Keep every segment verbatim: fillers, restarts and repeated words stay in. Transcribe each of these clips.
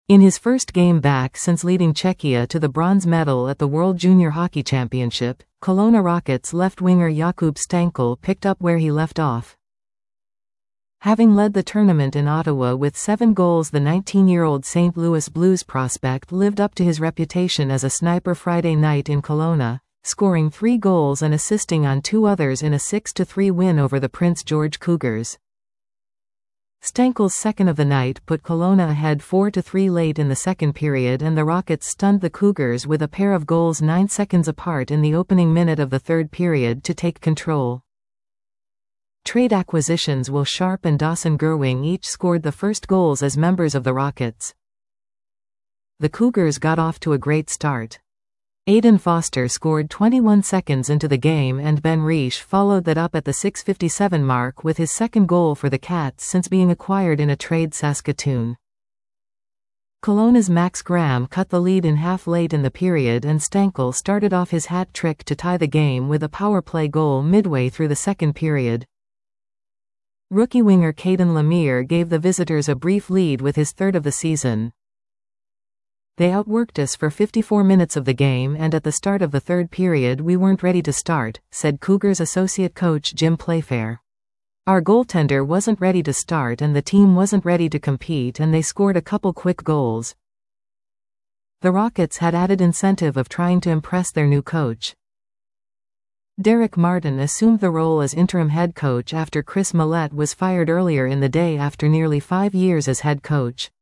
In his first game back since leading Czechia to the bronze medal at the World Junior Hockey Championship, Kelowna Rockets left winger Jakub Stankel picked up where he left off. Having led the tournament in Ottawa with seven goals, the nineteen-year-old Saint Louis Blues prospect lived up to his reputation as a sniper Friday night in Kelowna, scoring three goals and assisting on two others in a six to three win over the Prince George Cougars. Stankel's second of the night put Kelowna ahead four to three late in the second period, and the Rockets stunned the Cougars with a pair of goals nine seconds apart in the opening minute of the third period to take control. Trade acquisitions Will Sharp and Dawson Gerwing each scored the first goals as members of the Rockets. The Cougars got off to a great start. Aidan Foster scored twenty-one seconds into the game, and Ben Reish followed that up at the six fifty-seven mark with his second goal for the Cats since being acquired in a trade Saskatoon. Kelowna's Max Graham cut the lead in half late in the period, and Stankel started off his hat trick to tie the game with a power play goal midway through the second period. Rookie winger Caden Lemire gave the visitors a brief lead with his third of the season. They outworked us for fifty-four minutes of the game, and at the start of the third period we weren't ready to start, said Cougars associate coach Jim Playfair. Our goaltender wasn't ready to start and the team wasn't ready to compete, and they scored a couple quick goals. The Rockets had added incentive of trying to impress their new coach. Derek Martin assumed the role as interim head coach after Chris Millette was fired earlier in the day after nearly five years as head coach.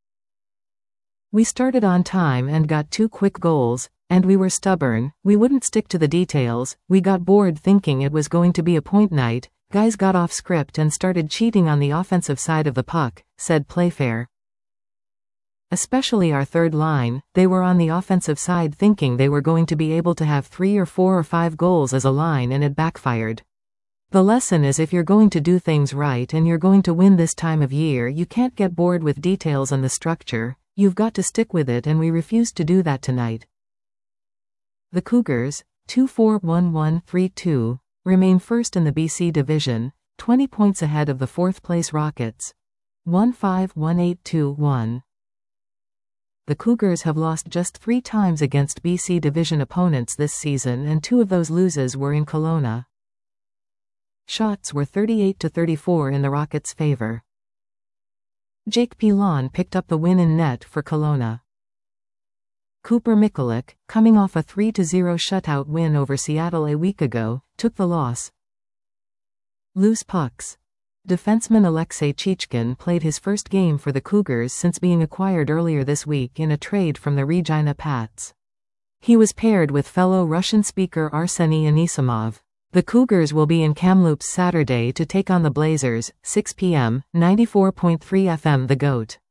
We started on time and got two quick goals, and we were stubborn. We wouldn't stick to the details. We got bored thinking it was going to be a point night. Guys got off script and started cheating on the offensive side of the puck, said Playfair. Especially our third line, they were on the offensive side thinking they were going to be able to have three or four or five goals as a line, and it backfired. The lesson is, if you're going to do things right and you're going to win this time of year, you can't get bored with details on the structure. You've got to stick with it, and we refused to do that tonight. The Cougars, two four one one three two, remain first in the B C division, twenty points ahead of the fourth-place Rockets. one five one eight two one. The Cougars have lost just three times against B C division opponents this season, and two of those losses were in Kelowna. Shots were thirty-eight to thirty-four in the Rockets' favor. Jake Pilon picked up the win in net for Kelowna. Cooper Mikulik, coming off a three to zero shutout win over Seattle a week ago, took the loss. Loose pucks. Defenseman Alexei Chichkin played his first game for the Cougars since being acquired earlier this week in a trade from the Regina Pats. He was paired with fellow Russian speaker Arseny Anisimov. The Cougars will be in Kamloops Saturday to take on the Blazers, six p m, ninety-four point three F M The Goat.